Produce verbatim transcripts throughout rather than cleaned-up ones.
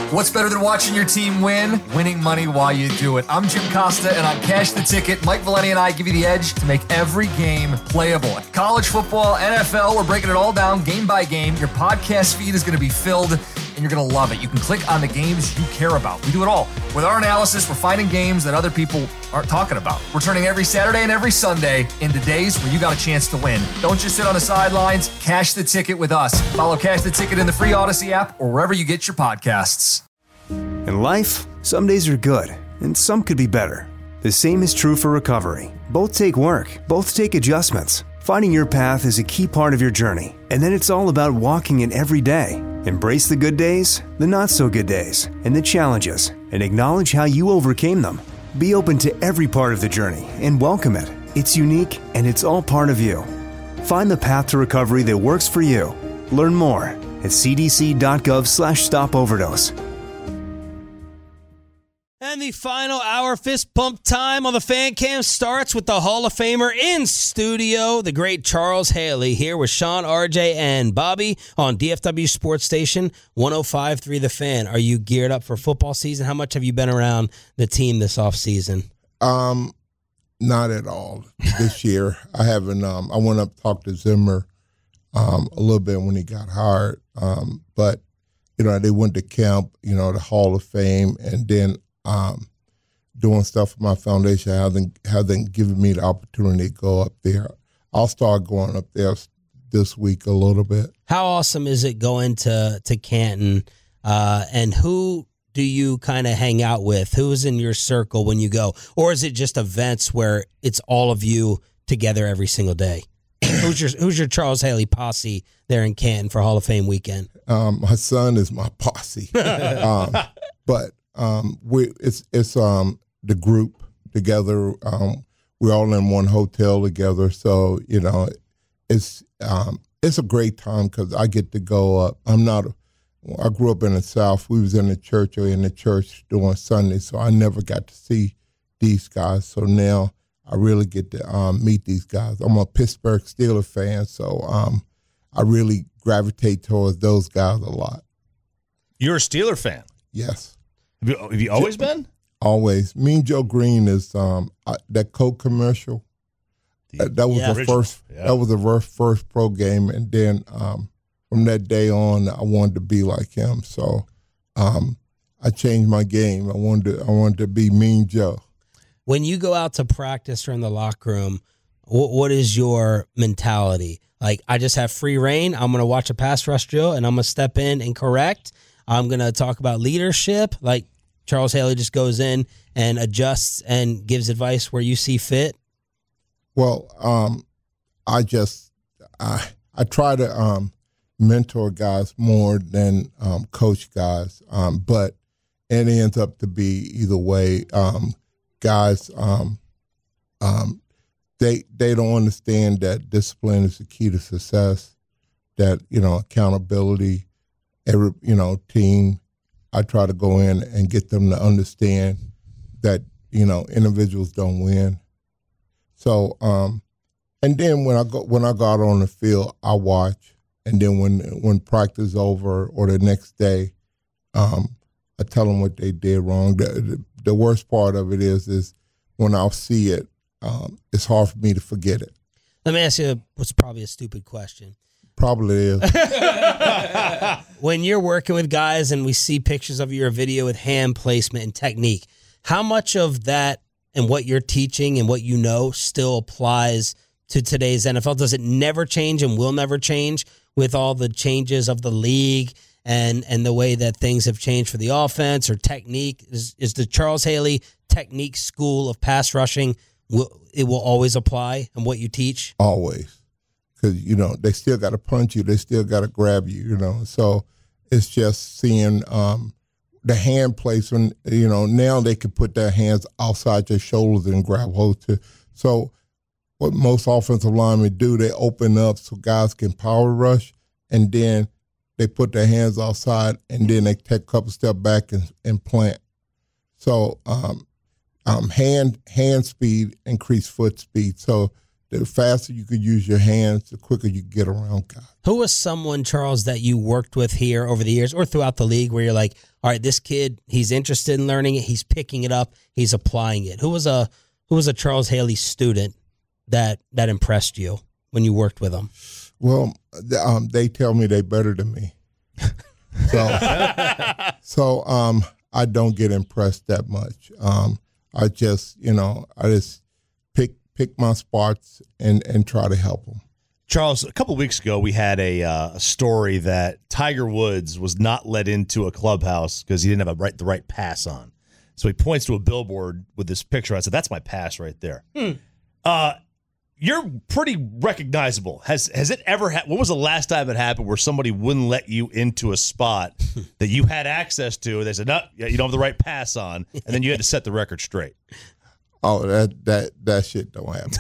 What's better than watching your team win? Winning money while you do it. I'm Jim Costa, and on Cash the Ticket, Mike Valeni and I give you the edge to make every game playable. College football, N F L, we're breaking it all down game by game. Your podcast feed is going to be filled, and you're going to love it. You can click on the games you care about. We do it all. With our analysis, we're finding games that other people aren't talking about. We're turning every Saturday and every Sunday into days where you got a chance to win. Don't just sit on the sidelines. Cash the Ticket with us. Follow Cash the Ticket in the free Odyssey app or wherever you get your podcasts. In life, some days are good, and some could be better. The same is true for recovery. Both take work. Both take adjustments. Finding your path is a key part of your journey, and then it's all about walking it every day. Embrace the good days, the not-so-good days, and the challenges, and acknowledge how you overcame them. Be open to every part of the journey and welcome it. It's unique, and it's all part of you. Find the path to recovery that works for you. Learn more at cdc.gov slash stop overdose. And the final hour fist pump time on the Fan Cam starts with the Hall of Famer in studio, the great Charles Haley, here with Sean, R J, and Bobby on D F W Sports Station one oh five point three The Fan. Are you geared up for football season? How much have you been around the team this offseason? Um, not at all this year. I haven't. Um, I went up to talk to Zimmer um, a little bit when he got hired, um, but you know they went to camp, you know, the Hall of Fame, and then. Um, doing stuff for my foundation hasn't hasn't given me the opportunity to go up there. I'll start going up there this week a little bit. How awesome is it going to to Canton? Uh, and who do you kind of hang out with? Who is in your circle when you go, or is it just events where it's all of you together every single day? who's your Who's your Charles Haley posse there in Canton for Hall of Fame weekend? Um, my son is my posse, um, but. Um, we it's it's um the group together. Um, we're all in one hotel together, so you know it's um it's a great time because I get to go up. I'm not. A, I grew up in the South. We was in the church or in the church during Sunday, so I never got to see these guys. So now I really get to um, meet these guys. I'm a Pittsburgh Steelers fan, so um I really gravitate towards those guys a lot. You're a Steeler fan? Yes. Have you, have you always been? Always. Mean Joe Green is um uh, that Coke commercial. Uh, that was yeah. the first. Yeah. That was the first, first pro game, and then um, from that day on, I wanted to be like him. So um, I changed my game. I wanted to. I wanted to be Mean Joe. When you go out to practice or in the locker room, what, what is your mentality? Like, I just have free reign. I'm going to watch a pass rush drill, and I'm going to step in and correct. I'm going to talk about leadership. Like Charles Haley just goes in and adjusts and gives advice where you see fit. Well, um, I just I I try to um, mentor guys more than um, coach guys, um, but it ends up to be either way. Um, guys, um, um, they they don't understand that discipline is the key to success. That you know accountability. Every, you know, team, I try to go in and get them to understand that, you know, individuals don't win. So, um, and then when I go when I got on the field, I watch, and then when when practice is over or the next day, um, I tell them what they did wrong. The, the, the worst part of it is is when I'll see it, um, it's hard for me to forget it. Let me ask you what's probably a stupid question. Probably is. When you're working with guys and we see pictures of your video with hand placement and technique, how much of that and what you're teaching and what you know still applies to today's N F L? Does it never change and will never change with all the changes of the league and, and the way that things have changed for the offense or technique? Is, is the Charles Haley technique school of pass rushing, will, it will always apply in what you teach? Always. Because, you know, they still got to punch you. They still got to grab you, you know. So it's just seeing um, the hand placement, you know, now they can put their hands outside your shoulders and grab hold to. So what most offensive linemen do, they open up so guys can power rush, and then they put their hands outside, and then they take a couple step back and, and plant. So um, um, hand hand speed increase foot speed. So the faster you could use your hands, the quicker you get around guys. Who was someone, Charles, that you worked with here over the years or throughout the league where you're like, all right, this kid, he's interested in learning it, he's picking it up, he's applying it? Who was a who was a Charles Haley student that that impressed you when you worked with him? Well, um, they tell me they better than me. So, so um, I don't get impressed that much. Um, I just, you know, I just pick pick my spots and, and try to help them. Charles, a couple of weeks ago, we had a, uh, a story that Tiger Woods was not let into a clubhouse because he didn't have a right, the right pass on. So he points to a billboard with this picture. I said, that's my pass right there. Hmm. Uh, you're pretty recognizable. Has has it ever happened? When was the last time it happened where somebody wouldn't let you into a spot that you had access to? They said, no, you don't have the right pass on. And then you had to set the record straight. Oh, that that that shit don't happen.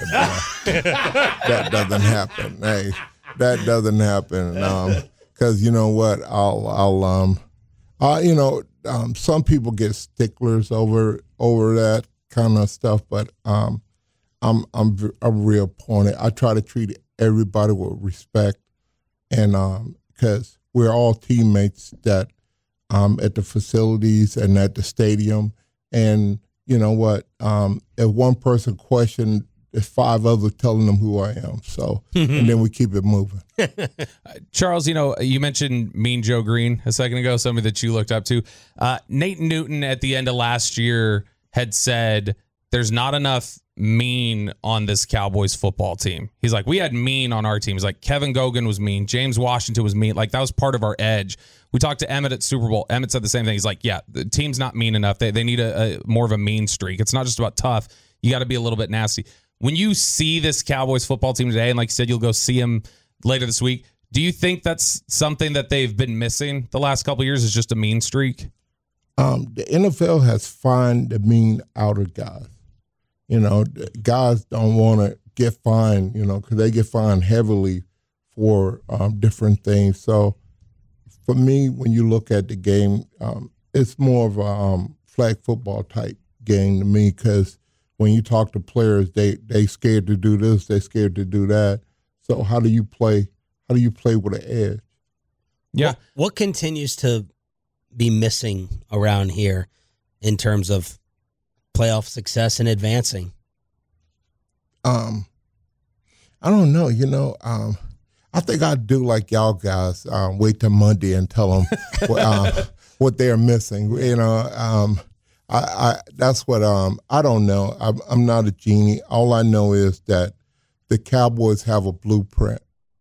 That doesn't happen. Hey, that doesn't happen. Um, because you know what, I'll I'll um, uh, you know, um, some people get sticklers over over that kind of stuff, but um, I'm I'm I'm real pointed. I try to treat everybody with respect, and um, because we're all teammates that um at the facilities and at the stadium, and you know what? Um, if one person questioned, there's five others telling them who I am. So, and then we keep it moving. Charles, you know, you mentioned Mean Joe Green a second ago, somebody that you looked up to. Uh, Nate Newton at the end of last year had said there's not enough mean on this Cowboys football team. He's like, we had mean on our team. He's like, Kevin Gogan was mean. James Washington was mean. Like, that was part of our edge. We talked to Emmett at Super Bowl. Emmett said the same thing. He's like, yeah, the team's not mean enough. They they need a, a more of a mean streak. It's not just about tough. You got to be a little bit nasty. When you see this Cowboys football team today, and like you said, you'll go see them later this week, do you think that's something that they've been missing the last couple of years, is just a mean streak? Um, the N F L has fined the mean outer guys. You know, guys don't want to get fined, you know, because they get fined heavily for um, different things. So for me, when you look at the game, um, it's more of a um, flag football type game to me, because when you talk to players, they they scared to do this, they scared to do that. So how do you play? How do you play with an edge? Yeah. What, what continues to be missing around here in terms of playoff success and advancing? Um, I don't know. You know, um, I think I'd do like y'all guys. Um, wait till Monday and tell them what, um, what they're missing. You know, um, I, I that's what um, I don't know. I'm, I'm not a genie. All I know is that the Cowboys have a blueprint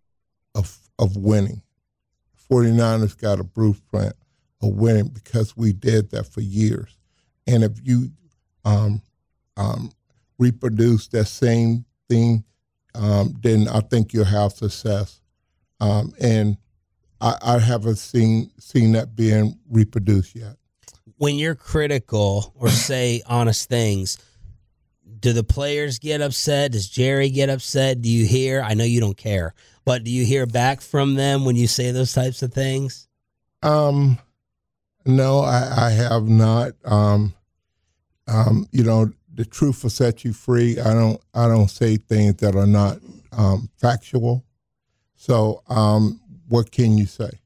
of of winning. forty-niners got a blueprint of winning because we did that for years. And if you um, um, reproduce that same thing, um, then I think you'll have success. Um, and I, I haven't seen seen that being reproduced yet. When you're critical or say honest things, do the players get upset? Does Jerry get upset? Do you hear? I know you don't care, but do you hear back from them when you say those types of things? Um, no, I, I have not. Um, um, you know, the truth will set you free. I don't. I don't say things that are not um, factual. So, um, what can you say?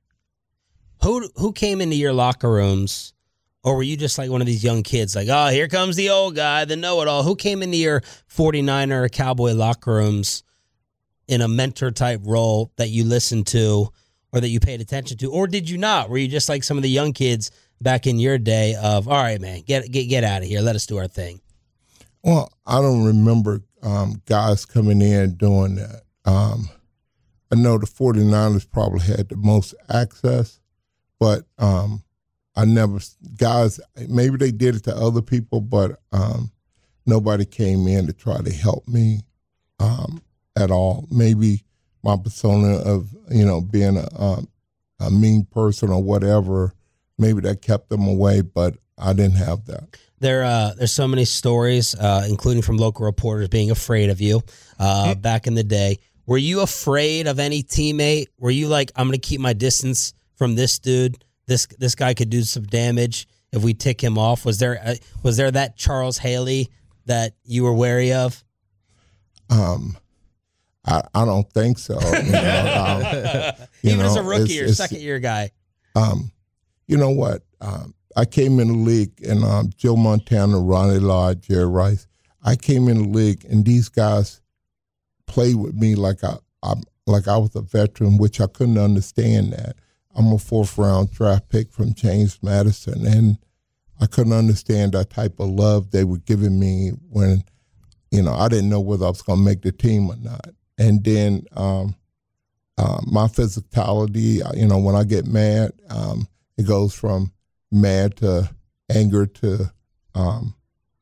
Who who came into your locker rooms? Or were you just like one of these young kids, like, oh, here comes the old guy, the know-it-all? Who came into your forty-niner Cowboy locker rooms in a mentor-type role that you listened to or that you paid attention to? Or did you not? Were you just like some of the young kids back in your day of, all right, man, get get, get out of here. Let us do our thing? Well, I don't remember um, guys coming in doing that. Um, I know the forty-niners probably had the most access, but um, – I never, guys, maybe they did it to other people, but um, nobody came in to try to help me um, at all. Maybe my persona of, you know, being a, um, a mean person or whatever, maybe that kept them away, but I didn't have that. There, uh, there's so many stories, uh, including from local reporters being afraid of you uh, back in the day. Were you afraid of any teammate? Were you like, I'm going to keep my distance from this dude? This this guy could do some damage if we tick him off. Was there a, was there that Charles Haley that you were wary of? Um, I, I don't think so. You know, um, you Even know, as a rookie it's- or it's- second year guy. Um, you know what? Um, I came in the league, and um, Joe Montana, Ronnie Lott, Jerry Rice. I came in the league, and these guys played with me like I, I like I was a veteran, which I couldn't understand that. I'm a fourth round draft pick from James Madison, and I couldn't understand that type of love they were giving me when, you know, I didn't know whether I was going to make the team or not. And then um, uh, my physicality, you know, when I get mad, um, it goes from mad to anger to um,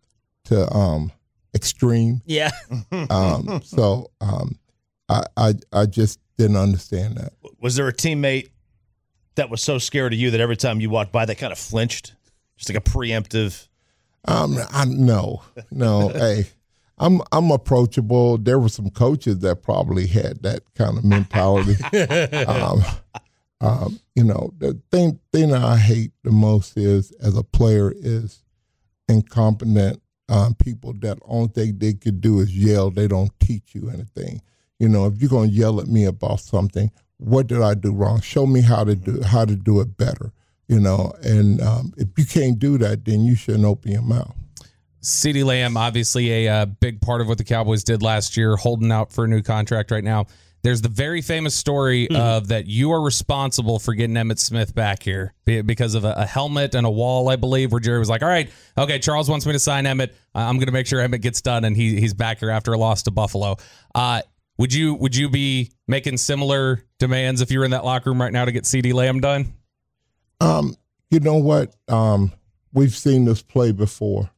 to um, extreme. Yeah. Um, so um, I, I I just didn't understand that. Was there a teammate that was so scared of you that every time you walked by, they kind of flinched? Just like a preemptive. Um, I no, no. Hey, I'm I'm approachable. There were some coaches that probably had that kind of mentality. um, um, you know, the thing thing that I hate the most is as a player is incompetent um, people that only thing they could do is yell. They don't teach you anything. You know, if you're gonna yell at me about something, what did I do wrong? Show me how to do how to do it better. You know, and um, if you can't do that, then you shouldn't open your mouth. CeeDee Lamb, obviously a uh, big part of what the Cowboys did last year, holding out for a new contract right now. There's the very famous story mm. of that you are responsible for getting Emmitt Smith back here because of a, a helmet and a wall, I believe, where Jerry was like, all right, okay, Charles wants me to sign Emmitt. I'm going to make sure Emmitt gets done, and he he's back here after a loss to Buffalo. Uh, would you would you be making similar demands if you were in that locker room right now to get CeeDee Lamb done? Um, you know what? Um, we've seen this play before,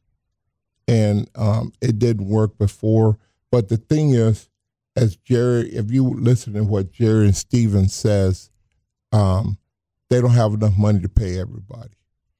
and um, it didn't work before. But the thing is, as Jerry, if you listen to what Jerry and Steven says, um, they don't have enough money to pay everybody.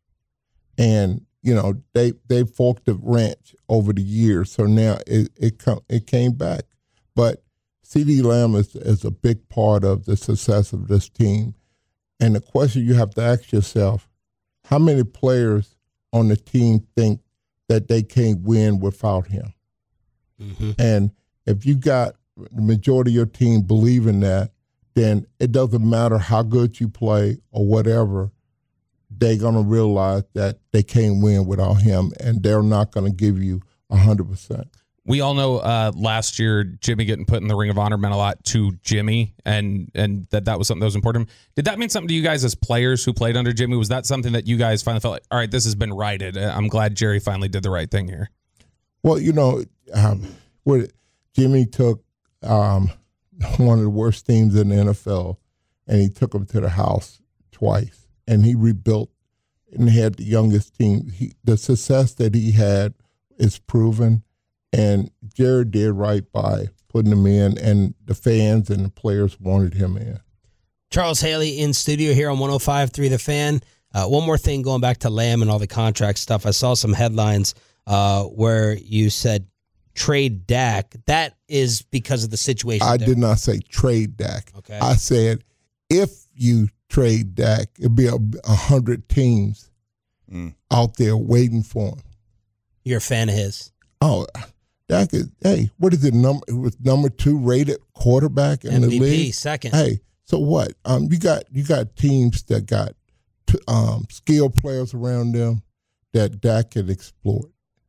And, you know, they they forked the wrench over the years, so now it it, come, it came back. But CeeDee Lamb is, is a big part of the success of this team. And the question you have to ask yourself, how many players on the team think that they can't win without him? Mm-hmm. And if you got the majority of your team believing that, then it doesn't matter how good you play or whatever, they're going to realize that they can't win without him, and they're not going to give you one hundred percent. We all know uh, last year Jimmy getting put in the Ring of Honor meant a lot to Jimmy, and and that that was something that was important. Did that mean something to you guys as players who played under Jimmy? Was that something that you guys finally felt like, all right, this has been righted? I'm glad Jerry finally did the right thing here. Well, you know, um, what Jimmy took um, one of the worst teams in the N F L, and he took them to the house twice, and he rebuilt and had the youngest team. He, the success that he had is proven. And Jared did right by putting him in, and the fans and the players wanted him in. Charles Haley in studio here on one oh five point three The Fan. Uh, one more thing going back to Lamb and all the contract stuff. I saw some headlines uh, where you said trade Dak. That is because of the situation. I there. did not say trade Dak. Okay. I said if you trade Dak, it'd be a, a hundred teams mm. out there waiting for him. You're a fan of his. Oh, Dak is, hey, what is it? Number it was number two rated quarterback in M V P, the league. Second. Hey, so what? Um, you got you got teams that got t- um skilled players around them that Dak can exploit.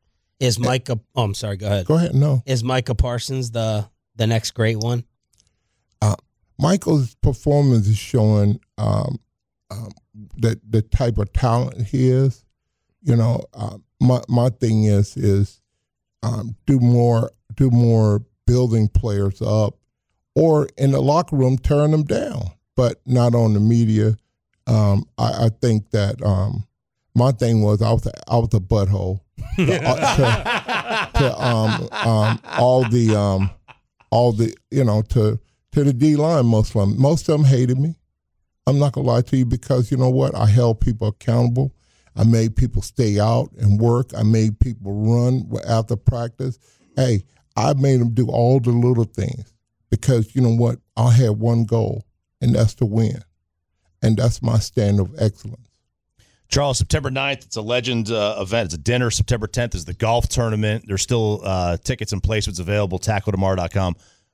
Is Micah? Oh, I'm sorry. Go ahead. Go ahead. No. Is Micah Parsons the the next great one? Uh, Michael's performance is showing um, um, the the type of talent he is. You know, uh, my my thing is is. Um, do more, do more building players up, or in the locker room, turn them down, but not on the media. Um, I, I think that um, my thing was I was a, I was a butthole to, uh, to, to um, um, all the um, all the you know to to the D line. Most of them, most of them hated me. I'm not gonna lie to you because you know what? I held people accountable. I made people stay out and work. I made people run after practice. Hey, I made them do all the little things because, you know what, I had one goal, and that's to win. And that's my standard of excellence. Charles, September ninth, it's a Legend uh, event. It's a dinner. September tenth is the golf tournament. There's still uh, tickets and placements available, tackle tomorrow dot com.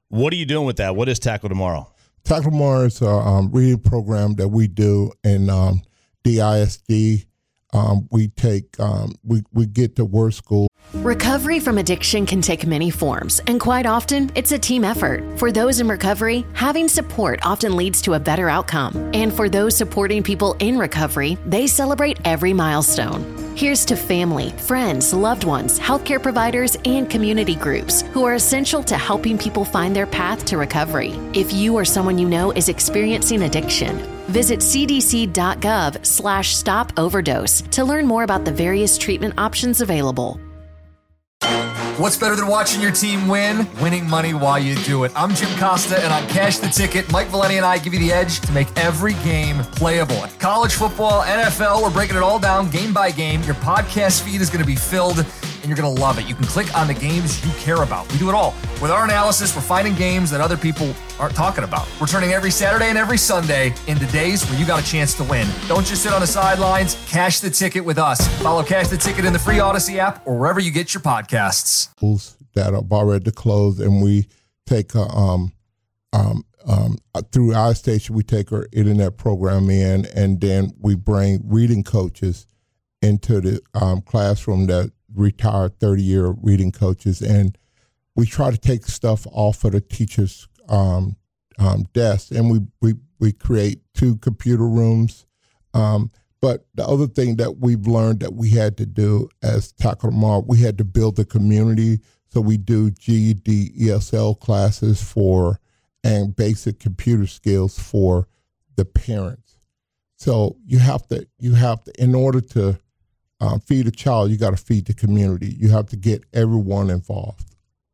What are you doing with that? What is Tackle Tomorrow? Tackle Tomorrow is a um, reading program that we do in um, D I S D. Um, we take, um, we, we get to Word School. Recovery from addiction can take many forms, and quite often, it's a team effort. For those in recovery, having support often leads to a better outcome. And for those supporting people in recovery, they celebrate every milestone. Here's to family, friends, loved ones, healthcare providers, and community groups who are essential to helping people find their path to recovery. If you or someone you know is experiencing addiction, visit cdc.gov slash stop overdose to learn more about the various treatment options available. What's better than watching your team win? Winning money while you do it. I'm Jim Costa, and on Cash the Ticket, Mike Valeni and I give you the edge to make every game playable. College football, N F L, we're breaking it all down game by game. Your podcast feed is going to be filled, and you're going to love it. You can click on the games you care about. We do it all. With our analysis, we're finding games that other people aren't talking about. We're turning every Saturday and every Sunday into days where you got a chance to win. Don't just sit on the sidelines. Cash the Ticket with us. Follow Cash the Ticket in the free Odyssey app or wherever you get your podcasts. That are about ready to close, and we take a, um, um, um, through our station, we take our internet program in, and then we bring reading coaches into the um, classroom that retired thirty-year reading coaches, and we try to take stuff off of the teachers' um, um, desks, and we, we, we create two computer rooms. Um, but the other thing that we've learned that we had to do as Tackle Tomorrow, we had to build the community. So we do G E D, E S L classes for, and basic computer skills for the parents. So you have to, you have to, in order to um, feed a child, you got to feed the community. You have to get everyone involved.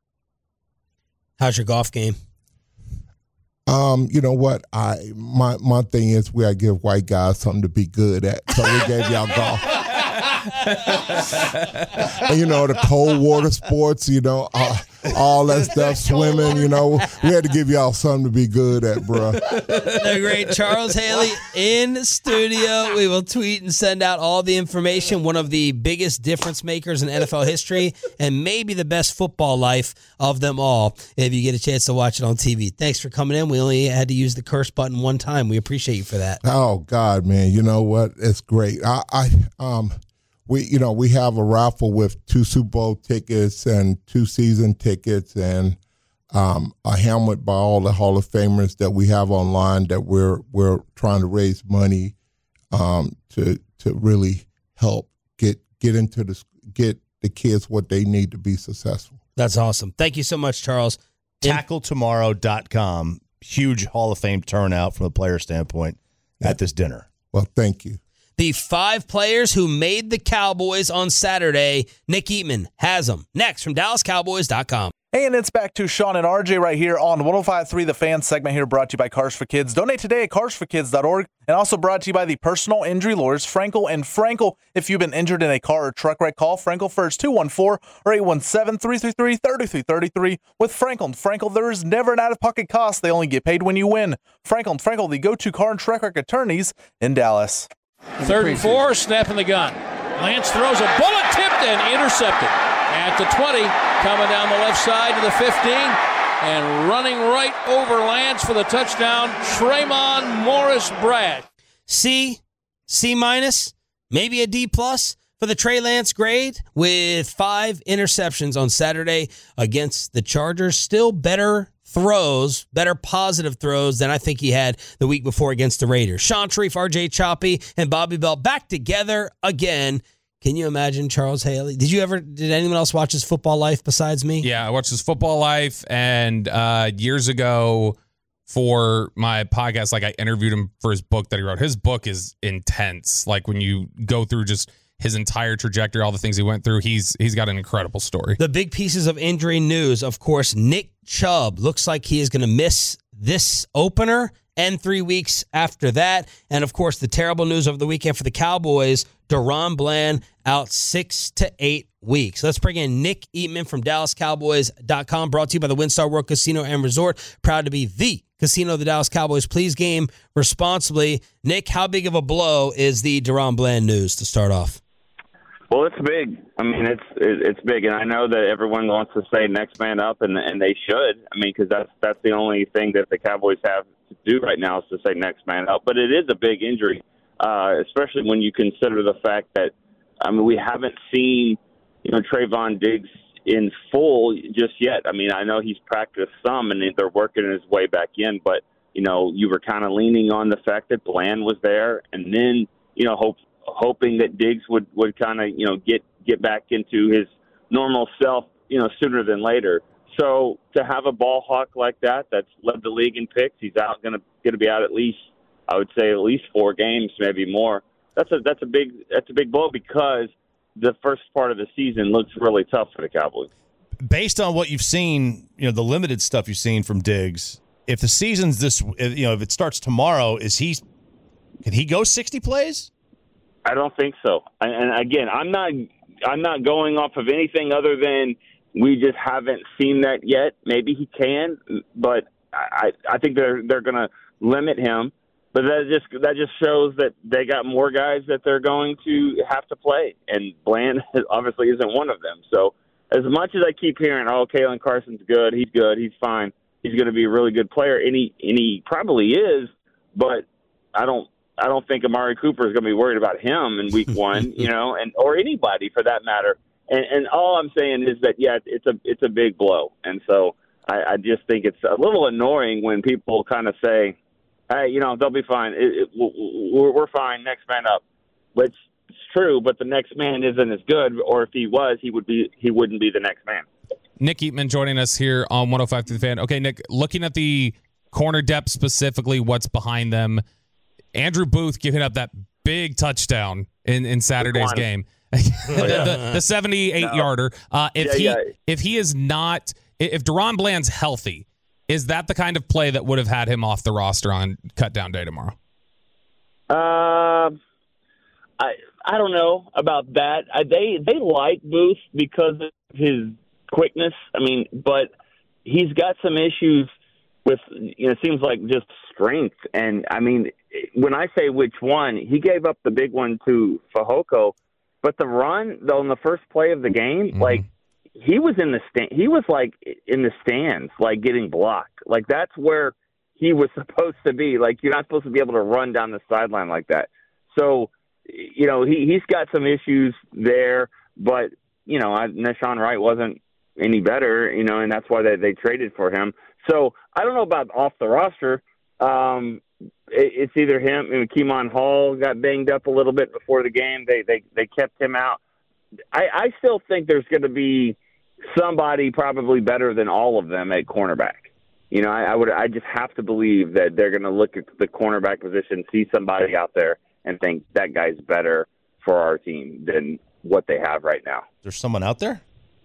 How's your golf game? Um, you know what? I my my thing is we gotta give white guys something to be good at. So we gave y'all golf. And, you know, the cold water sports, you know, uh, all that stuff, swimming, you know, we had to give y'all something to be good at, bro. The great Charles Haley in the studio. We will tweet and send out all the information. One of the biggest difference makers in N F L history, and maybe the best football life of them all, if you get a chance to watch it on T V. Thanks for coming in. We only had to use the curse button one time. We appreciate you for that. Oh, God, man. You know what? It's great. I, I um. We, you know, we have a raffle with two Super Bowl tickets and two season tickets and um, a helmet by all the Hall of Famers that we have online that we're we're trying to raise money um, to to really help get get into the get the kids what they need to be successful. That's awesome. Thank you so much, Charles. tackle tomorrow dot com. Huge Hall of Fame turnout from a player standpoint yeah. at this dinner. Well, thank you. The five players who made the Cowboys on Saturday, Nick Eatman has them. Next from Dallas Cowboys dot com. Hey, and it's back to Sean and R J right here on one oh five point three The Fan segment here brought to you by Cars for Kids. Donate today at cars for kids dot org and also brought to you by the personal injury lawyers Frankel and Frankel. If you've been injured in a car or truck wreck, call Frankel first, two one four or eight one seven, three three three, three three three three. With Frankel and Frankel, there is never an out-of-pocket cost. They only get paid when you win. Frankel and Frankel, the go-to car and truck wreck attorneys in Dallas. Third and four, snap in the gun. Lance throws a bullet, tipped and intercepted. At the twenty, coming down the left side to the fifteen, and running right over Lance for the touchdown, Tremon Morris Brad. C, C minus, maybe a D plus for the Trey Lance grade with five interceptions on Saturday against the Chargers. Still better throws, better positive throws than I think he had the week before against the Raiders. Sean Sharif, R J Choppy, and Bobby Bell back together again. Can you imagine Charles Haley? Did you ever, did anyone else watch his Football Life besides me? Yeah, I watched his Football Life, and uh, years ago for my podcast, like I interviewed him for his book that he wrote. His book is intense. Like when you go through just his entire trajectory, all the things he went through, he's he's got an incredible story. The big pieces of injury news, of course, Nick Chubb looks like he is going to miss this opener and three weeks after that. And, of course, the terrible news over the weekend for the Cowboys, DaRon Bland out six to eight weeks. Let's bring in Nick Eatman from Dallas Cowboys dot com, brought to you by the WinStar World Casino and Resort. Proud to be the casino of the Dallas Cowboys. Please game responsibly. Nick, how big of a blow is the DaRon Bland news to start off? Well, it's big. I mean, it's it's big, and I know that everyone wants to say next man up, and and they should. I mean, because that's that's the only thing that the Cowboys have to do right now is to say next man up. But it is a big injury, uh, especially when you consider the fact that I mean we haven't seen you know Trayvon Diggs in full just yet. I mean, I know he's practiced some, and they're working his way back in, but you know you were kind of leaning on the fact that Bland was there, and then you know hope. hoping that Diggs would, would kind of, you know, get, get back into his normal self, you know, sooner than later. So to have a ball hawk like that, that's led the league in picks, he's out going to going to be out at least, I would say at least four games, maybe more. That's a that's a big that's a big blow because the first part of the season looks really tough for the Cowboys. Based on what you've seen, you know, the limited stuff you've seen from Diggs, if the season's this, you know, if it starts tomorrow, is he can he go sixty plays? I don't think so. And again, I'm not I'm not going off of anything other than we just haven't seen that yet. Maybe he can, but I, I think they're they're going to limit him. But that just that just shows that they got more guys that they're going to have to play, and Bland obviously isn't one of them. So as much as I keep hearing, oh, Kalen Carson's good, he's good, he's fine, he's going to be a really good player, and he and he probably is, but I don't. I don't think Amari Cooper is going to be worried about him in week one, you know, and or anybody for that matter. And, and all I'm saying is that, yeah, it's a it's a big blow. And so I, I just think it's a little annoying when people kind of say, hey, you know, they'll be fine. It, it, we're, we're fine. Next man up, which is true. But the next man isn't as good. Or if he was, he would be he wouldn't be the next man. Nick Eatman joining us here on one oh five through the Fan. Okay, Nick, looking at the corner depth specifically, what's behind them? Andrew Booth giving up that big touchdown in, in Saturday's game, the, the, the seventy-eight no. yarder. Uh, if yeah, he yeah. if he is not, if DaRon Bland's healthy, is that the kind of play that would have had him off the roster on cut down day tomorrow? Uh, I I don't know about that. I, they they like Booth because of his quickness. I mean, but he's got some issues with, you know, it seems like just strength. And I mean, when I say which one, he gave up the big one to Fehoko, but the run though in the first play of the game, mm-hmm. like he was in the stand, he was like in the stands, like getting blocked. Like that's where he was supposed to be. Like you're not supposed to be able to run down the sideline like that. So, you know, he he's got some issues there, but you know, I, Nahshon Wright wasn't any better, you know, and that's why they, they traded for him. So I don't know about off the roster. Um, it, it's either him. I mean, Keemon Hall got banged up a little bit before the game. They they, they kept him out. I, I still think there's going to be somebody probably better than all of them at cornerback. You know, I, I would I just have to believe that they're going to look at the cornerback position, see somebody out there, and think that guy's better for our team than what they have right now. There's someone out there?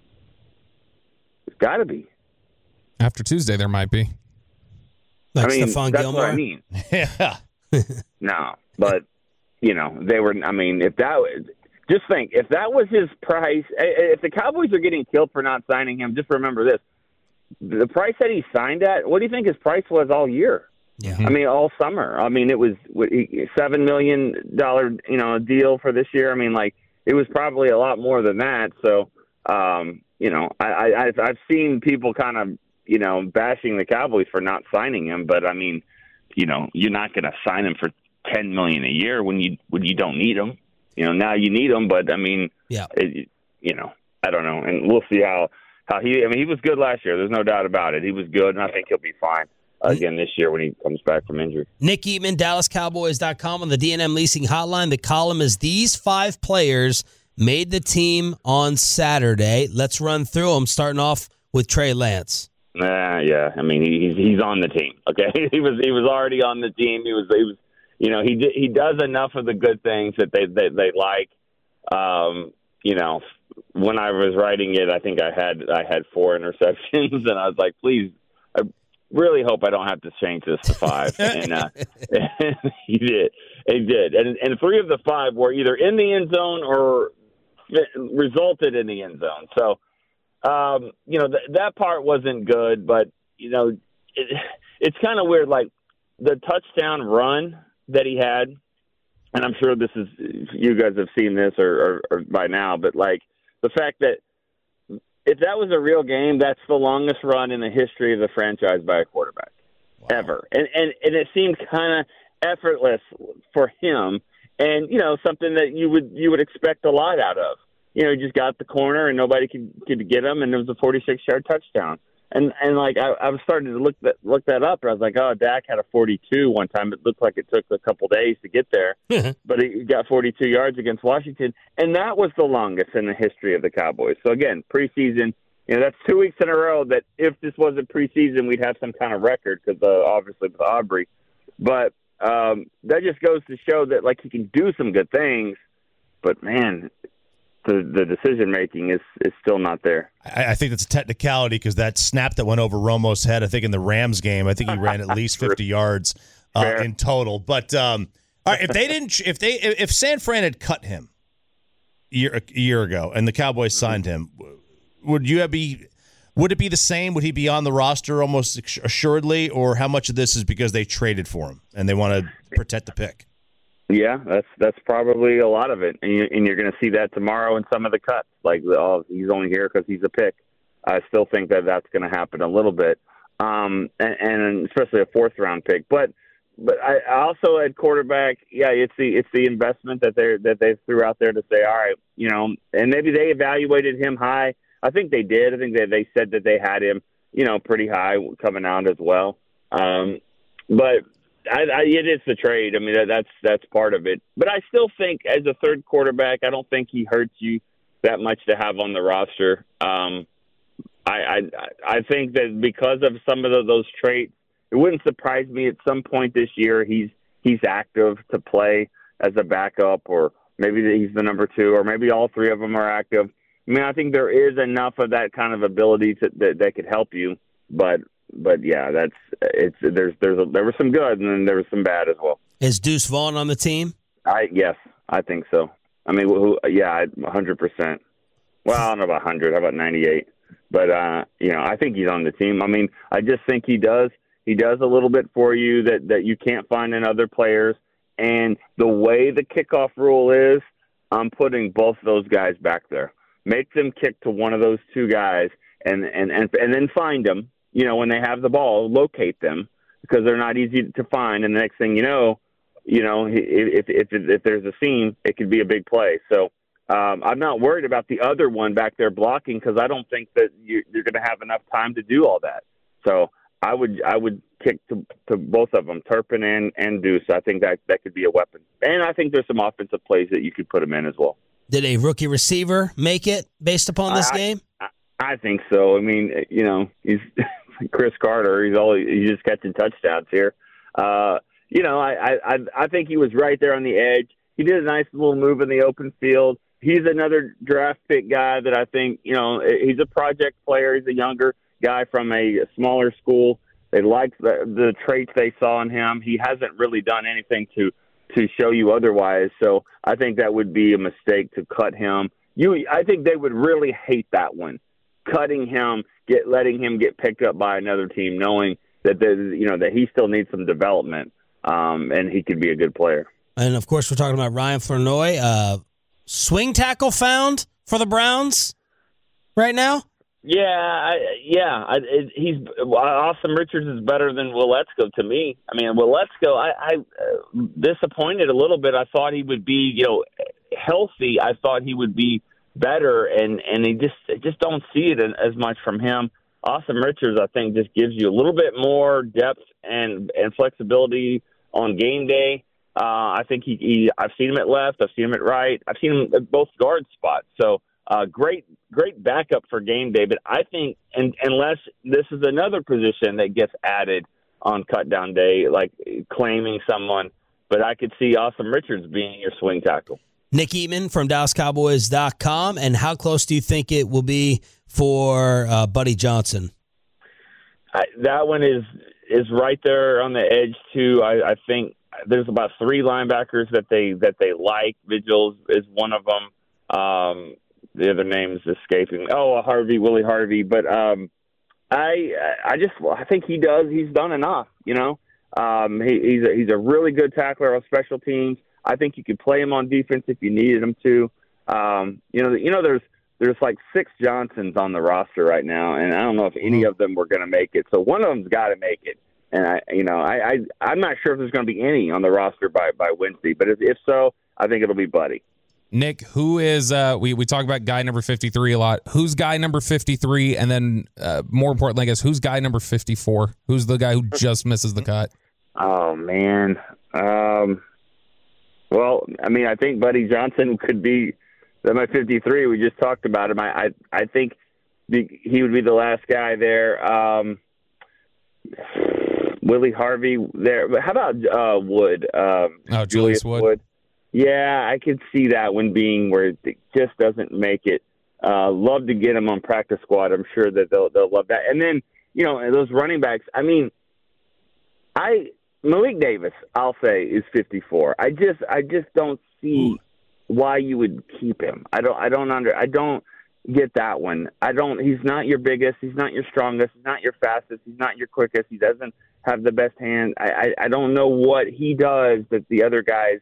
It's got to be. After Tuesday, there might be. Like I mean, Stephon that's Gilmore? what I mean. Yeah. No, but, you know, they were, I mean, if that was, just think, if that was his price, if the Cowboys are getting killed for not signing him, just remember this. The price that he signed at, what do you think his price was all year? Yeah. I mean, all summer. I mean, it was seven million dollars, you know, deal for this year. I mean, like, it was probably a lot more than that. So, um, you know, I, I, I've seen people kind of, you know, bashing the Cowboys for not signing him. But, I mean, you know, you're not going to sign him for ten million dollars a year when you when you don't need him. You know, now you need him. But, I mean, yeah, it, you know, I don't know. And we'll see how, how he – I mean, he was good last year. There's no doubt about it. He was good, and I think he'll be fine again this year when he comes back from injury. Nick Eatman, Dallas Cowboys dot com on the D and M Leasing Hotline. The column is these five players made the team on Saturday. Let's run through them, starting off with Trey Lance. Uh, yeah, I mean he's he's on the team. Okay, he was he was already on the team. He was he was you know he did, he does enough of the good things that they they, they like. Um, you know, when I was writing it, I think I had I had four interceptions, and I was like, please. I, really hope I don't have to change this to five. And uh, he did. He did. And, and three of the five were either in the end zone or resulted in the end zone. So, um, you know, th- that part wasn't good. But, you know, it, it's kind of weird. Like, the touchdown run that he had, and I'm sure this is, you guys have seen this or, or, or by now, but like the fact that if that was a real game, that's the longest run in the history of the franchise by a quarterback wow. ever. And, and, and it seemed kind of effortless for him and, you know, something that you would, you would expect a lot out of. You know, he just got the corner and nobody could, could get him, and it was a forty-six yard touchdown. And and like I, I was starting to look that look that up, and I was like, oh, Dak had a forty-two one time. It looked like it took a couple days to get there, but he got forty-two yards against Washington, and that was the longest in the history of the Cowboys. So again, preseason, you know, that's two weeks in a row that if this wasn't preseason, we'd have some kind of record because uh, obviously with Aubrey, but um, that just goes to show that like he can do some good things, but man. The, the decision making is, is still not there. I, I think that's a technicality because that snap that went over Romo's head, I think in the Rams game, I think he ran at least fifty yards uh, in total. But um, all right, if they didn't, if they, if San Fran had cut him a year, a year ago and the Cowboys signed him, would you be? Would it be the same? Would he be on the roster almost assuredly, or how much of this is because they traded for him and they want to protect the pick? Yeah, that's that's probably a lot of it, and, you, and you're going to see that tomorrow in some of the cuts. Like, oh, he's only here because he's a pick. I still think that that's going to happen a little bit, um, and, and especially a fourth round pick. But but I, I also at quarterback, yeah, it's the it's the investment that they that they threw out there to say, all right, you know, and maybe they evaluated him high. I think they did. I think they they said that they had him, you know, pretty high coming out as well. Um, but. I, I, it is the trade. I mean, that, that's that's part of it. But I still think, as a third quarterback, I don't think he hurts you that much to have on the roster. Um, I, I I think that because of some of the, those traits, it wouldn't surprise me at some point this year he's he's active to play as a backup, or maybe he's the number two, or maybe all three of them are active. I mean, I think there is enough of that kind of ability to, that that could help you, but. But yeah, that's it's there's there's a, there was some good and then there was some bad as well. Is Deuce Vaughn on the team? I yes, I think so. I mean, who, yeah, a hundred percent. Well, I don't know about hundred. How about ninety-eight? But uh, you know, I think he's on the team. I mean, I just think he does he does a little bit for you that that you can't find in other players. And the way the kickoff rule is, I'm putting both those guys back there. Make them kick to one of those two guys, and and and, and then find them. You know, when they have the ball, locate them because they're not easy to find. And the next thing you know, you know, if if if there's a seam, it could be a big play. So um, I'm not worried about the other one back there blocking because I don't think that you, you're going to have enough time to do all that. So I would I would kick to, to both of them, Turpin and, and Deuce. I think that that could be a weapon. And I think there's some offensive plays that you could put them in as well. Did a rookie receiver make it based upon this I, game? I, I think so. I mean, you know, he's Chris Carter. He's always he's just catching touchdowns here. Uh, you know, I, I I think he was right there on the edge. He did a nice little move in the open field. He's another draft pick guy that I think, you know, he's a project player. He's a younger guy from a smaller school. They liked the, the traits they saw in him. He hasn't really done anything to to show you otherwise. So I think that would be a mistake to cut him. You, I think they would really hate that one. Cutting him, get letting him get picked up by another team, knowing that you know that he still needs some development, um, and he could be a good player. And of course, we're talking about Ryan Flournoy, uh, swing tackle found for the Browns right now. Yeah, I, yeah, I, it, he's Austin Richards is better than Waletzko to me. I mean, Waletzko, I, I uh, disappointed a little bit. I thought he would be, you know, healthy. I thought he would be better, and and he just I just don't see it as much from him. Austin Richards, I think, just gives you a little bit more depth and and flexibility on game day. Uh, I think he, he I've seen him at left, I've seen him at right, I've seen him at both guard spots. So uh, great great backup for game day. But I think, and unless this is another position that gets added on cut down day, like claiming someone, but I could see Austin Richards being your swing tackle. Nick Eatman from Dallas Cowboys dot com, and how close do you think it will be for uh, Buddy Johnson? I, that one is is right there on the edge too. I, I think there's about three linebackers that they that they like. Vigils is one of them. Um, the other name's escaping. Oh, Harvey, Willie Harvey. But um, I I just I think he does. He's done enough. You know, um, he, he's a, he's a really good tackler on special teams. I think you could play him on defense if you needed him to. Um, you know, you know, there's there's like six Johnsons on the roster right now, and I don't know if any of them were going to make it. So one of them's got to make it. And I, you know, I, I I'm not sure if there's going to be any on the roster by, by Wednesday, but if, if so, I think it'll be Buddy. Nick, who is uh, we we talk about guy number fifty-three a lot. Who's guy number fifty-three, and then uh, more importantly, I guess, who's guy number fifty-four? Who's the guy who just misses the cut? Oh man, um, well, I mean, I think Buddy Johnson could be that my fifty-three. We just talked about him. I I, I think he would be the last guy there. Um, Willie Harvey there. But how about uh, Wood? Um, oh, Julius Wood. Wood. Yeah, I could see that one being where it just doesn't make it. Uh, love to get him on practice squad. I'm sure that they'll they'll love that. And then, you know, those running backs. I mean, I Malik Davis, I'll say, is fifty-four. I just I just don't see why you would keep him. I don't I don't under I don't get that one. I don't. He's not your biggest. He's not your strongest. He's not your fastest. He's not your quickest. He doesn't have the best hand. I I, I don't know what he does that the other guys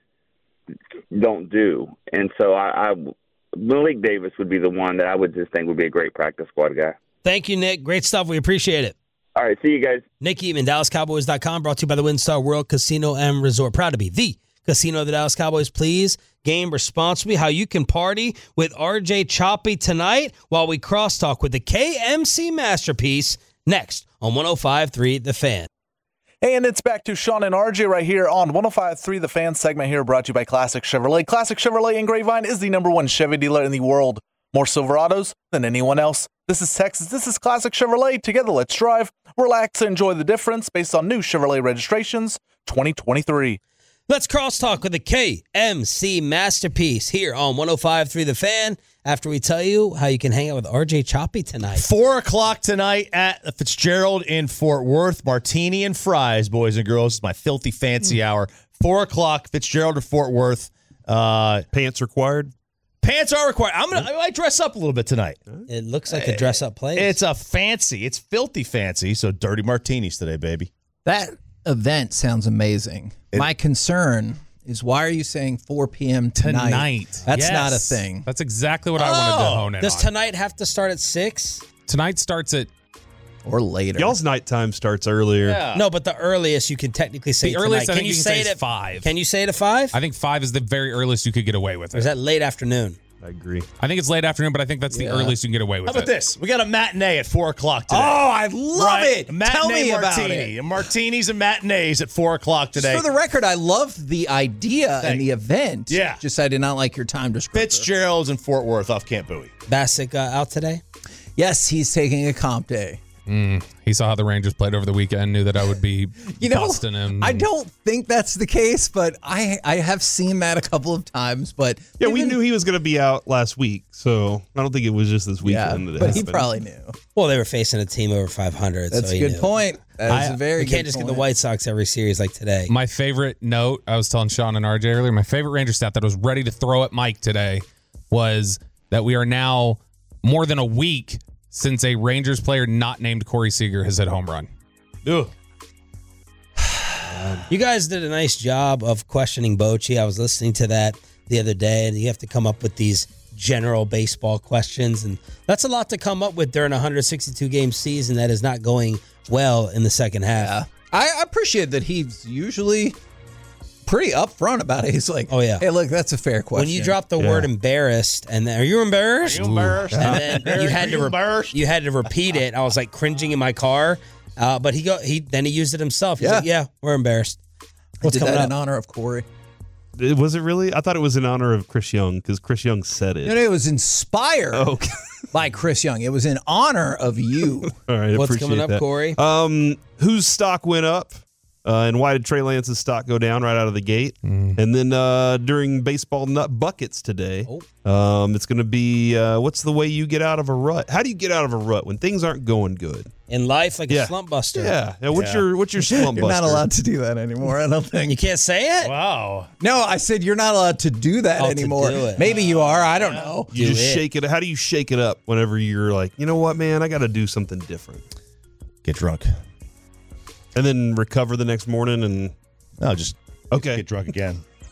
don't do. And so I, I Malik Davis would be the one that I would just think would be a great practice squad guy. Thank you, Nick. Great stuff. We appreciate it. All right, see you guys. Nick Eatman, Dallas Cowboys dot com, brought to you by the WinStar World Casino and Resort. Proud to be the casino of the Dallas Cowboys. Please game responsibly. How you can party with R J Choppy tonight while we crosstalk with the K M C Masterpiece next on one oh five point three The Fan. And it's back to Sean and R J right here on one oh five point three The Fan segment here, brought to you by Classic Chevrolet. Classic Chevrolet in Grapevine is the number one Chevy dealer in the world. More Silverados than anyone else. This is Texas. This is Classic Chevrolet. Together, let's drive, relax, and enjoy the difference based on new Chevrolet registrations twenty twenty-three. Let's crosstalk with the K M C Masterpiece here on one oh five point three The Fan after we tell you how you can hang out with R J Choppy tonight. Four o'clock tonight at the Fitzgerald in Fort Worth. Martini and fries, boys and girls. It's my filthy fancy mm. hour. Four o'clock, Fitzgerald in Fort Worth. Uh, Pants required? Pants are required. I'm gonna. I might dress up a little bit tonight. It looks like a dress up place. It's a fancy. It's filthy fancy. So dirty martinis today, baby. That event sounds amazing. It, My concern is why are you saying four p.m. tonight? Tonight. That's yes. not a thing. That's exactly what oh, I wanted to hone in Does on. tonight have to start at six? Tonight starts at or later. Y'all's nighttime starts earlier. Yeah. No, but the earliest you can technically say the earliest tonight. I think Can you, you can say say it is at five? Can you say it at five? I think five is the very earliest you could get away with it. Or is that late afternoon? I agree. I think it's late afternoon, but I think that's the yeah. earliest you can get away with it. How about it. this? We got a matinee at four o'clock today. Oh, I love right? it. Matinee Tell me martini. about it. Martinis and matinees at four o'clock today. Just for the record, I loved the idea Thanks. and the event. Yeah. Just I did not like your time descriptor. Fitzgerald's in Fort Worth off Camp Bowie. Bassick uh, out today? Yes, he's taking a comp day. Mm, he saw how the Rangers played over the weekend, knew that I would be you know, busting him. I don't think that's the case, but I I have seen that a couple of times. But yeah, even, we knew he was going to be out last week, so I don't think it was just this weekend. Yeah, that it but happened. he probably knew. Well, they were facing a team over five hundred. That's so a good knew. point. That's I, a very we good can't just point. get the White Sox every series like today. My favorite note, I was telling Sean and R J earlier, my favorite Ranger stat that I was ready to throw at Mike today was that we are now more than a week since a Rangers player not named Corey Seager has hit a home run. Ugh. You guys did a nice job of questioning Bochy. I was listening to that the other day, and you have to come up with these general baseball questions, and that's a lot to come up with during a one hundred sixty-two game season that is not going well in the second half. Yeah. I appreciate that he's usually pretty upfront about it. He's like, oh, yeah. Hey, look, that's a fair question. When you drop the Yeah. word embarrassed, and then, are you embarrassed? Are you embarrassed? And then you had Are to you re- embarrassed? you had to repeat it. I was like cringing in my car, uh, but he go he then he used it himself. He's Yeah. like, yeah, we're embarrassed. I What's did coming that up? in honor of Corey. It- Was it really? I thought it was in honor of Chris Young because Chris Young said it. No, no, it was inspired Oh, okay. by Chris Young. It was in honor of you. All right, What's appreciate coming up, that. Corey? Um, whose stock went up, uh, and why did Trey Lance's stock go down right out of the gate? Mm. And then uh, during baseball nut buckets today, um, it's going to be uh, what's the way you get out of a rut? How do you get out of a rut when things aren't going good? In life, like Yeah. a slump buster. Yeah. yeah what's Yeah. your what's your slump You're buster? not allowed to do that anymore, I don't think. You can't say it? Wow. No, I said you're not allowed to do that Oh, to anymore. do it. Maybe you are. I don't know. You Do just it. shake it. How do you shake it up whenever you're like, you know what, man, I got to do something different, Get drunk. and then recover the next morning and No, just okay. get drunk again.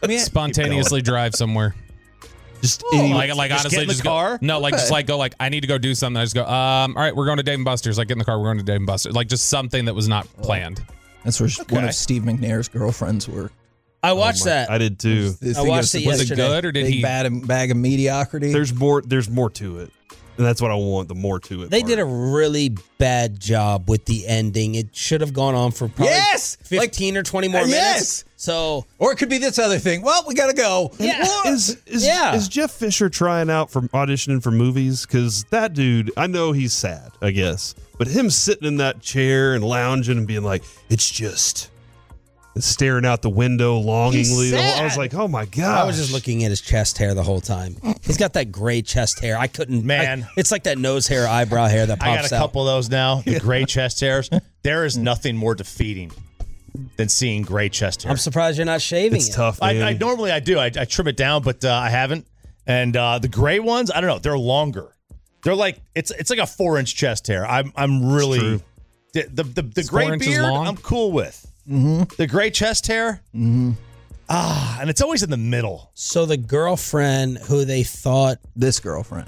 Spontaneously drive somewhere. Just Oh, any, like, like just honestly, get in the just car? Go, no, like just like go like I need to go do something. I just go. Um, all right, we're going to Dave and Buster's. Like get in the car. We're going to Dave and Buster's. Like just something that was not planned. That's where one Okay. of Steve McNair's girlfriends worked. I watched that. I did too. This I thing watched is it Was supposed it yesterday. good or did big he? bad bag of mediocrity. There's more. There's more to it, and that's what I want. The more to it. They part. did a really bad job with the ending. It should have gone on for probably Yes! fifteen or twenty more Yes! minutes. So, or it could be this other thing. Well, we got to go. yeah. Is is, Yeah. is Jeff Fisher trying out for auditioning for movies? Because that dude, I know he's sad, I guess, but him sitting in that chair and lounging and being like, it's just and staring out the window longingly. I was like, oh my god! I was just looking at his chest hair the whole time. He's got that gray chest hair. I couldn't. Man. I- it's like that nose hair, eyebrow hair that pops I got a out. couple of those now. The gray chest hairs. There is nothing more defeating than seeing gray chest hair. I'm surprised you're not shaving It's it. tough, man. I, I normally I do. I, I trim it down, but uh, I haven't. And uh, the gray ones, I don't know. They're longer. They're like it's it's like a four inch chest hair. I'm I'm really true. the the the, the It's four gray inches beard. long? I'm cool with Mm-hmm. the gray chest hair. Mm-hmm. Ah, and it's always in the middle. So the girlfriend who they thought, This girlfriend.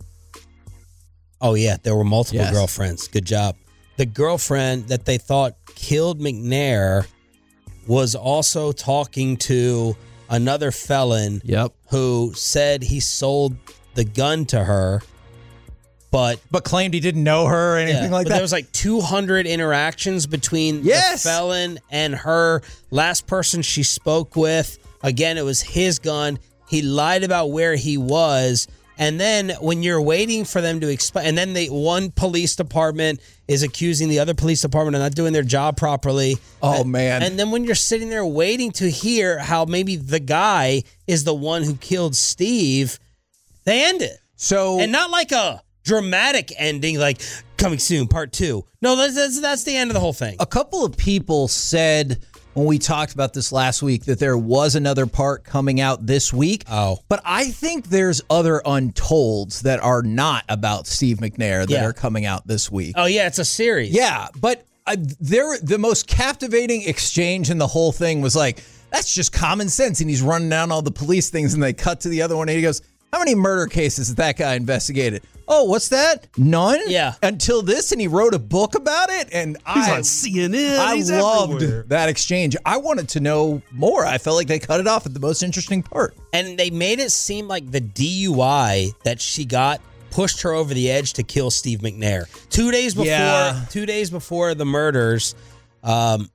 oh yeah, there were multiple Yes. girlfriends. Good job. The girlfriend that they thought killed McNair was also talking to another felon Yep. who said he sold the gun to her, but But claimed he didn't know her or anything yeah, like but that. there was like two hundred interactions between Yes! the felon and her. Last person she spoke with, again, it was his gun. He lied about where he was. And then when you're waiting for them to explain, and then the one police department is accusing the other police department of not doing their job properly. Oh, And- man. And then when you're sitting there waiting to hear how maybe the guy is the one who killed Steve, they end it. so And not like a dramatic ending, like coming soon, part two. No, that's that's, that's the end of the whole thing. a couple of people said when we talked about this last week that there was another part coming out this week. Oh. But I think there's other untolds that are not about Steve McNair that Yeah. are coming out this week. Oh yeah, it's a series. Yeah, but uh, there, the most captivating exchange in the whole thing was like, that's just common sense. And he's running down all the police things, and they cut to the other one, and he goes, how many murder cases has that guy investigated? Oh, what's that? None? Yeah. Until this, and he wrote a book about it, and He's I, on C N N. I He's loved everywhere. that exchange. I wanted to know more. I felt like they cut it off at the most interesting part. And they made it seem like the D U I that she got pushed her over the edge to kill Steve McNair. Two days before Yeah. two days before the murders. Um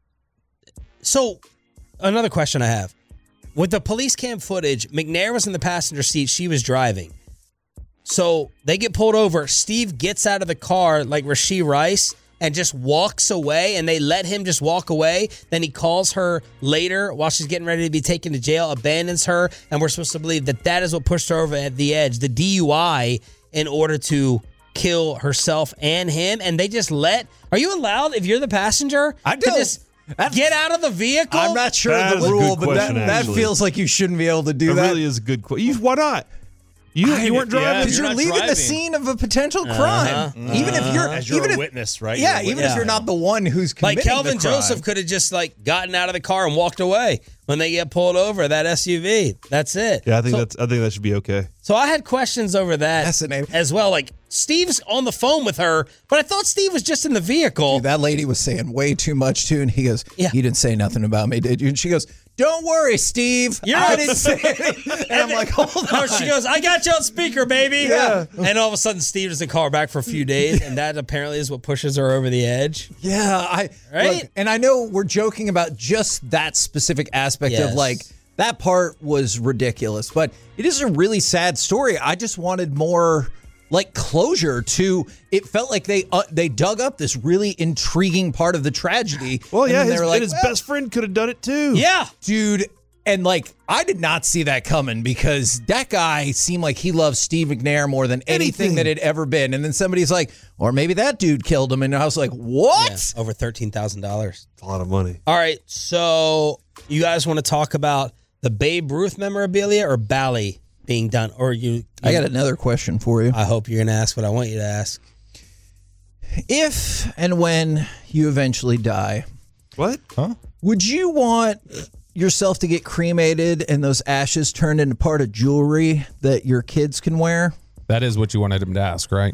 so another question I have. With the police cam footage, McNair was in the passenger seat, she was driving. So they get pulled over. Steve gets out of the car like Rashee Rice and just walks away, and they let him just walk away. Then he calls her later while she's getting ready to be taken to jail, abandons her, and we're supposed to believe that that is what pushed her over at the edge, the D U I, in order to kill herself and him. And they just let, are you allowed, if you're the passenger, I to don't- just get out of the vehicle? I'm not sure That of is the a good rule, but that, question, that actually. feels like you shouldn't be able to do It that. really is a good question. Why not? You you weren't yeah. driving. Because You're you're, not leaving driving. the scene of a potential Uh-huh. crime. Even if you're, As you're even a if, witness, right? yeah, You're a even witness. if you're not the one who's Like committing Kelvin the crime. Joseph could have just like gotten out of the car and walked away when they get pulled over, that S U V. That's it. Yeah, I think so, that's. I think that should be okay. so I had questions over that Fascinating. as well. Like Steve's on the phone with her, but I thought Steve was just in the vehicle. Dude, that lady was saying way too much too, and he goes, Yeah. "You didn't say nothing about me, did you?" And she goes, "Don't worry, Steve, You're I a- didn't say anything." And I'm like, "Hold No, on." she goes, I got you on speaker, baby. Yeah. And all of a sudden, Steve doesn't call her back for a few days, and that apparently is what pushes her over the edge. Yeah, I Right? look, and I know we're joking about just that specific aspect Yes. of like that part was ridiculous, but it is a really sad story. I just wanted more like closure to. It felt like they uh, they dug up this really intriguing part of the tragedy. Well, and yeah, then they his, were like, and his "Well, best friend could have done it too. Yeah. dude." And like, I did not see that coming because that guy seemed like he loved Steve McNair more than anything, Anything. that had ever been. And then somebody's like, or maybe that dude killed him. And I was like, what? Yeah, over thirteen thousand dollars. It's a lot of money. All right, so you guys want to talk about the Babe Ruth memorabilia or Bally being done? Or you, you I got another question for you. I hope you're going to ask what I want you to ask. If and when you eventually die, What? Huh? would you want yourself to get cremated and those ashes turned into part of jewelry that your kids can wear? That is what you wanted him to ask, right?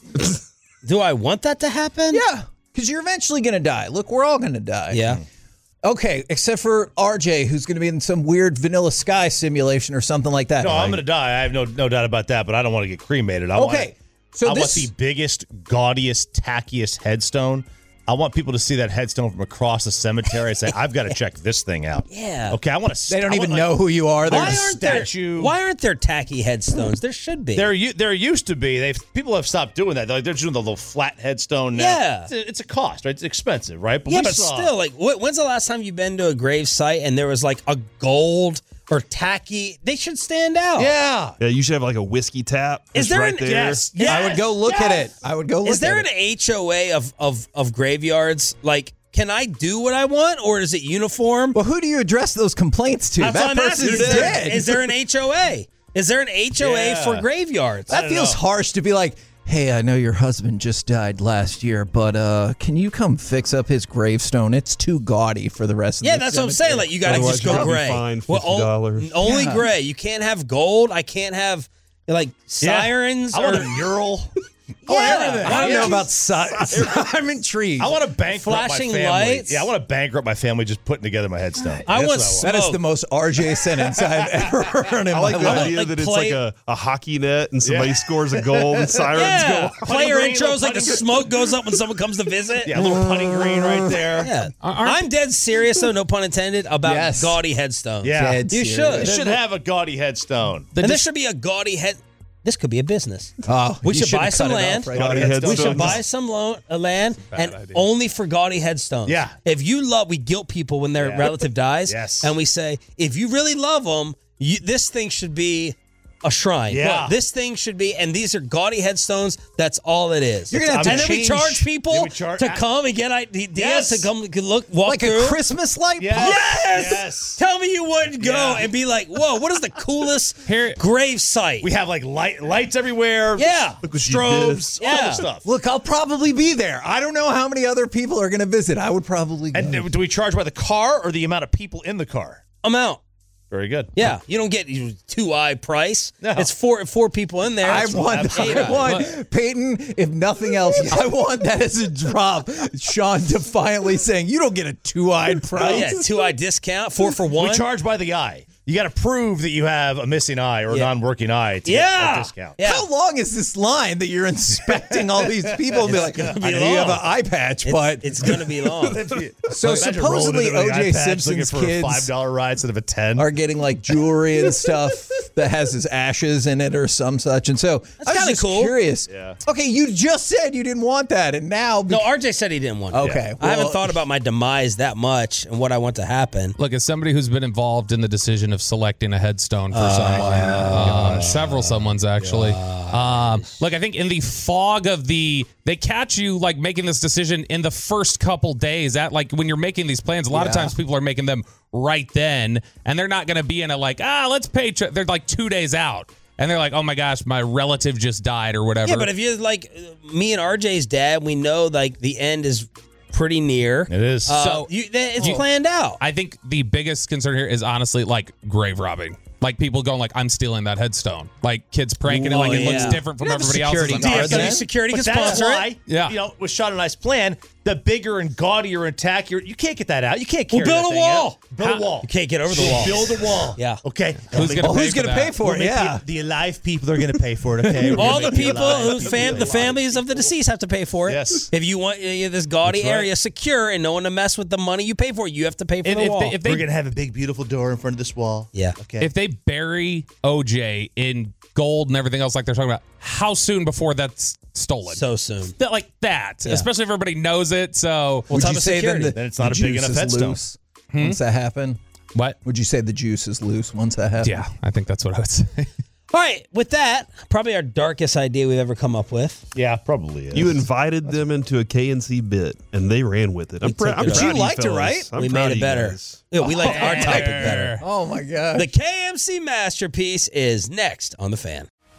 Do I want that to happen? Yeah, because you're eventually going to die. Look, we're all going to die. Yeah. Okay, except for R J, who's going to be in some weird Vanilla Sky simulation or something like that. No, I'm going to die. I have no no doubt about that, but I don't want to get cremated. I Okay, want, so I this- want the biggest, gaudiest, tackiest headstone. I want people to see that headstone from across the cemetery and say, I've got to check this thing out. Yeah. Okay, I want to. They don't even know who you are. They're Why just aren't there statue. Why aren't there tacky headstones? There should be. There, u- there used to be. They people have stopped doing that. They're, they're doing the little flat headstone now. Yeah. it's a, it's a cost, right? It's expensive, right? But yeah, we but saw- still, like, wh- when's the last time you've been to a grave site and there was like a gold or tacky? They should stand out. Yeah. Yeah, you should have like a whiskey tap. Is just there right an- there. yes, yes, I would go look at it. I would go look Is there at an it. H O A of, of of graveyards? Like, can I do what I want, or is it uniform? Well, who do you address those complaints to? That's that what I'm asking. person's Is there, dead. is there an H O A? Is there an H O A Yeah. for graveyards? that feels harsh to be like, hey, I know your husband just died last year, but uh, can you come fix up his gravestone? It's too gaudy for the rest of Yeah, the that's what I'm saying. Like, you got to Otherwise, just you're go gonna be gray. fined Well, fifty dollars. o- only Yeah. gray. You can't have gold. I can't have like sirens. I want or, a mural. yeah, I don't know yeah. about size. I'm intrigued. I want to bankrupt Flashing my family. lights? Yeah, I want to bankrupt my family just putting together my headstone. I That's want what That is smoke. the most R J sentence I've ever heard in I like my the life. idea Like that it's play- like a, a hockey net and somebody Yeah. scores a goal and sirens Yeah, go. player green, intros like the putting- smoke goes up when someone comes to visit. Yeah, a little putting green right there. Yeah. I'm dead serious though, no pun intended, about Yes. gaudy headstones. Yeah. Dead You serious. You should. should have a gaudy headstone. and this should be a gaudy head. This could be a business. Oh, We you should should've buy cut some it off land. right Gaudy away. headstones. We should buy some lo- uh, land and idea. only for gaudy headstones. Yeah. If you love, we guilt people when their Yeah. relative dies. Yes. And we say, if you really love them, you, this thing should be a shrine. Yeah. Look, this thing should be, and these are gaudy headstones. That's all it is. You're gonna have to and then we change- charge people Yeah, we char- to come and get ideas Yes. to come look, walk Like through. a Christmas light Yes. pole? Yes! Yes. Tell me you wouldn't go Yeah. and be like, whoa, what is the coolest Here- grave site? We have like light lights everywhere. Yeah. Look what you Strobes. did. All Yeah. the stuff. Look, I'll probably be there. I don't know how many other people are going to visit. I would probably go. And do we charge by the car or the amount of people in the car? amount. Very good. Yeah, you don't get two eye price. No. It's four four people in there. I It's want, eight I eye. want Peyton, if nothing else, I want that as a drop. Sean defiantly saying, you don't get a two-eyed price. Yeah, two eye discount, four for one. We charge by the eye. You got to prove that you have a missing eye or a Yeah. non-working eye to Yeah. get a discount. Yeah. How long is this line that you're inspecting all these people and be like, gonna be I know you have long. an eye patch, It's, but it's going to be long. so Imagine supposedly rolling into O J the iPad looking Simpson's for a kids five dollar ride instead of a ten. are getting like jewelry and stuff that has his ashes in it or some such. And so I was kinda just cool. curious. Yeah. Okay, you just said you didn't want that, and now No, R J said he didn't want it. Okay, I haven't well- thought about my demise that much and what I want to happen. Look, as somebody who's been involved in the decision of selecting a headstone for someone, uh, several someones actually. Um, look, I think in the fog of the, they catch you like making this decision in the first couple days. At like when you're making these plans, a lot of Yeah. times people are making them right then, and they're not going to be in a like, ah, let's pay. Tr-. They're like two days out, and they're like, oh my gosh, my relative just died or whatever. Yeah, but if you're like uh, me and R J's dad, we know like the end is pretty near. It is. Uh, So- you, then it's You- planned out. I think the biggest concern here is honestly like grave robbing. Like people going like, I'm stealing that headstone. Like kids pranking it, like it Oh, looks yeah. different from You have a everybody else's. security Like, guard oh, then. it's- Security But can that's sponsor why, it. Yeah. you know, with Sean and I's plan, the bigger and gaudier and tackier, you can't get that out. You can't We'll carry build that a thing wall. out. Build How- a wall. You can't get over the wall. Build a wall. Yeah. Okay. Who's We'll gonna well, pay who's for going to that? pay for We'll it? make Yeah. The, the alive people are going to pay for it. Okay. We're All gonna the make people alive whose people fam, the alive. families of the deceased have to pay for it. Yes. If you want uh, this gaudy That's right. area secure and no one to mess with the money you pay for, you have to pay for And the if wall. they- if they- We're going to have a big, beautiful door in front of this wall. Yeah. Okay. If they bury O J in gold and everything else like they're talking about, how soon before that's stolen? so soon. That- like that, Yeah. especially if everybody knows it. So Well, Would type you of say then, security? the, Then it's not the a big juice enough is headstone. loose once that happen? what? Would you say the juice is loose once that happens? Yeah, I think that's what I would say. All right, with that, probably our darkest idea we've ever come up with. yeah, probably is. You invited them into a K N C bit, and they ran with it. I'm, We pr- took I'm it proud up. of You liked it, fellas. right? I'm we proud made of it you better. guys. Yeah, we liked our topic better. Oh my god. The K M C masterpiece is next on The Fan.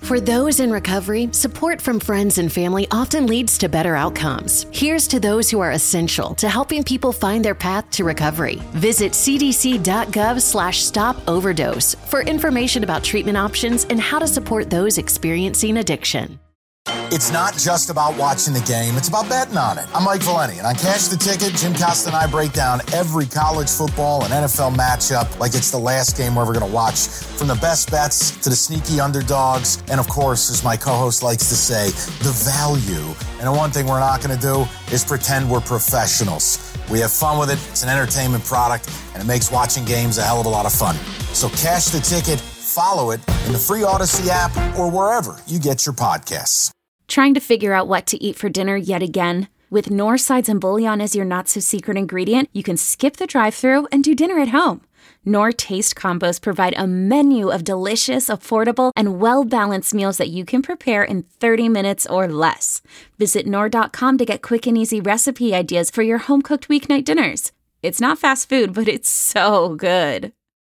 For those in recovery, support from friends and family often leads to better outcomes. Here's to those who are essential to helping people find their path to recovery. Visit cdc.gov slash stop overdose for information about treatment options and how to support those experiencing addiction. It's not just about watching the game, it's about betting on it. I'm Mike Valeni, and on Cash the Ticket, Jim Costa and I break down every college football and N F L matchup like it's the last game we're ever going to watch, from the best bets to the sneaky underdogs, and of course, as my co-host likes to say, the value. And the one thing we're not going to do is pretend we're professionals. We have fun with it, it's an entertainment product, and it makes watching games a hell of a lot of fun. So Cash the Ticket, follow it in the free Odyssey app or wherever you get your podcasts. Trying to figure out what to eat for dinner yet again? With Knorr sides and bouillon as your not-so-secret ingredient, you can skip the drive-thru and do dinner at home. Knorr Taste Combos provide a menu of delicious, affordable, and well-balanced meals that you can prepare in thirty minutes or less. Visit Knorr dot com to get quick and easy recipe ideas for your home-cooked weeknight dinners. It's not fast food, but it's so good.